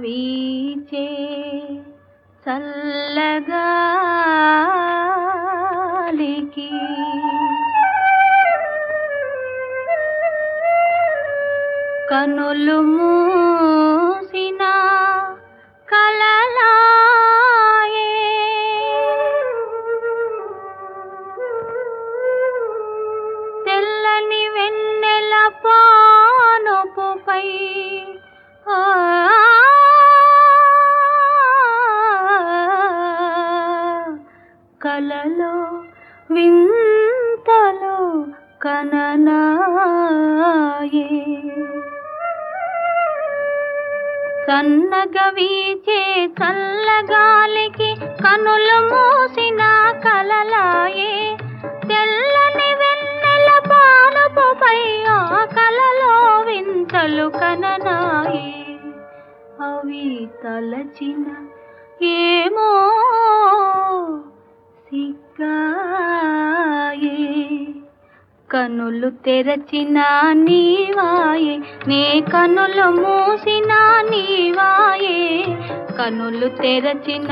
వీచే చల్లగాలికి కనులు మూసిన కలలాయే తెల్లని వెన్నెల పానుపుపై కలలో వింతలో కననాయే సన్నగా వీచే చల్లగాలికి కనులు మూసిన కలలాయే తెల్లని వెన్నెల పానుపుపై ఆ కలలో వింతలు కననాయే అవి తలచిన ఏమో సిగ్గాయే కనులు తెరచిన నీవాయే నే కనులు మూసిన నీవాయే కనులు తెరచిన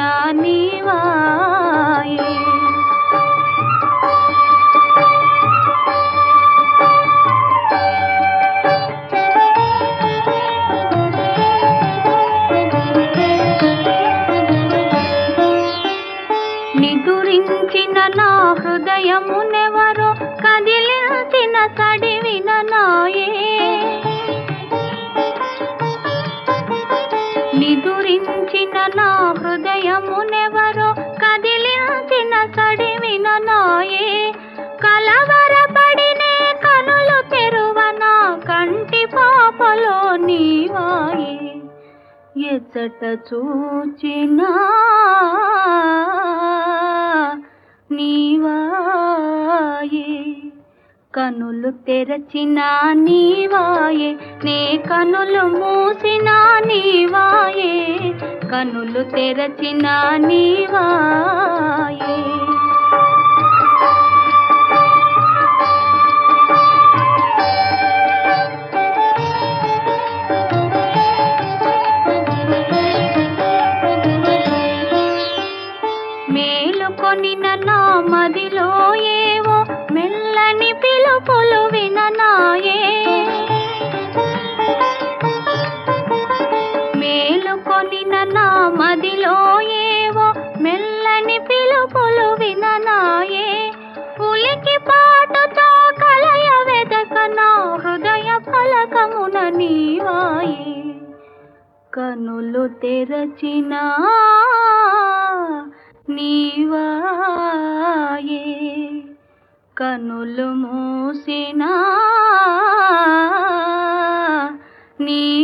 నీవాయే నిదురించిన నా హృదయమునెవరో కదిలించిన సడివిన నాయే నిదురించిన నా హృదయమునెవరో కదిలించిన సడివిన నాయే కలవరపడినే కనులు తెరువన కంటి పాపలో నీవాయే ఎచ్చట చూచినా నీవాయే కనులు తెరచిన నీవాయే నే కనులు మూసిన నీవాయే కనులు తెరచిన నీవాయే మేలుకొనిన నా మదిలో ఏవో మెల్లని పిలుపులు విననాయే మేలుకొనిన నా మదిలో ఏవో మెల్లని పిలుపులు విననాయే ఉలికి పాటుతో కలయ వెదక నా హృదయ ఫలకమున నీవాయే కనులు తెరచిన నీవాయే కనులు మూసిన నీ